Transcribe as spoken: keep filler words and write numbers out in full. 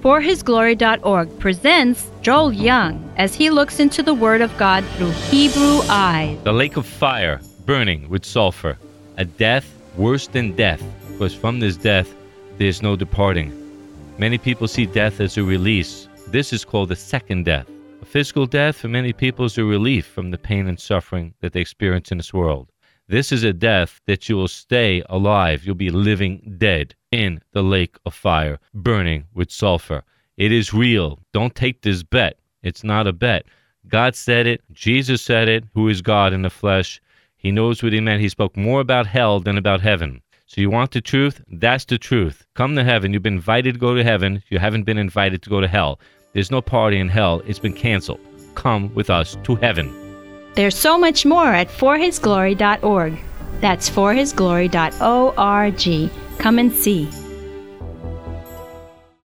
for his glory dot org presents Joel Young as he looks into the Word of God through Hebrew eyes. The lake of fire, burning with sulfur, a death worse than death, because from this death there's no departing. Many people see death as a release. This is called the second death. A physical death for many people is a relief from the pain and suffering that they experience in this world. This is a death that you will stay alive. You'll be living dead in the lake of fire, burning with sulfur. It is real. Don't take this bet. It's not a bet. God said it. Jesus said it, who is God in the flesh. He knows what he meant. He spoke more about hell than about heaven. So you want the truth? That's the truth. Come to heaven. You've been invited to go to heaven. You haven't been invited to go to hell. There's no party in hell. It's been canceled. Come with us to heaven. There's so much more at for his glory dot org. That's for his glory dot org. Come and see.